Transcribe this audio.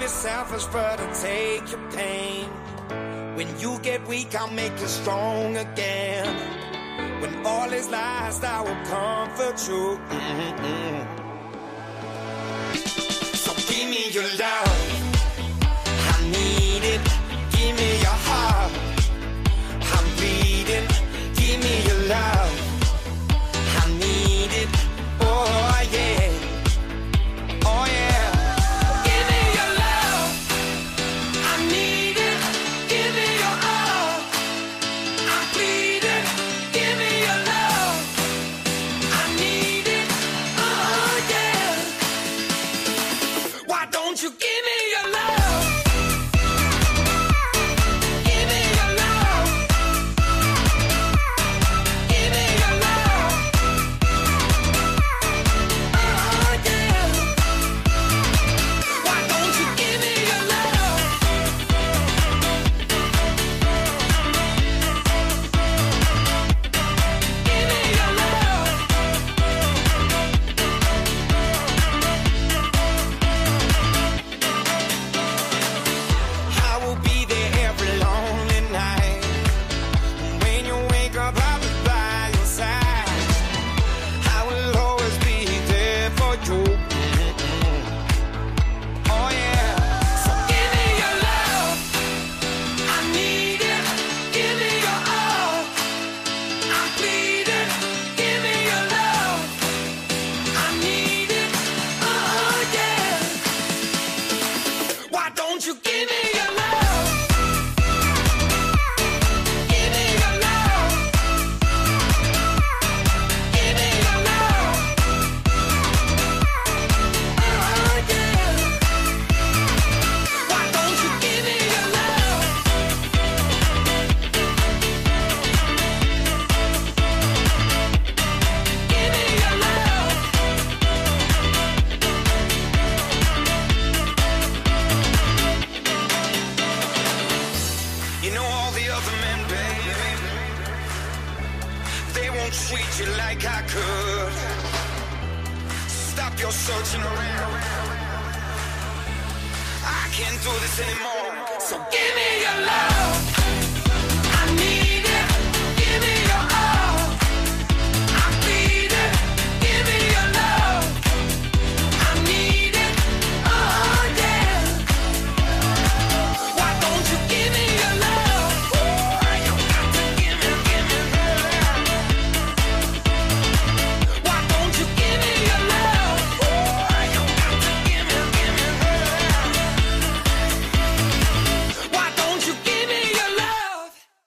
me selfish, but I'll take your pain. When you get weak, I'll make you strong again. When all is lost, I will comfort you. So give me your love, I need it. Give me your heart, I'm bleeding. Give me your love, I need it. Oh yeah, oh yeah. Give me your love, I need it. Give me your all, I'm bleeding. Give me your love, I need it. Oh yeah. Why don't you give me your love? Give me your love. Give me your love. Oh yeah. Why don't you give me your love? Give me your love. I will be there every lonely night. When you wake up, I'll be by your side. I will always be there for you. Oh yeah. So give me your love, I need it. Give me your all, I'm bleeding. Give me your love, I need it. Oh yeah. Why don't you give me your love? Give me your love. Give me your love. Oh yeah. Why don't you give me your love? Give me your love. You know all the other men, babe, they won't treat you like I could. Stop your searching around. I can't do this anymore. So give me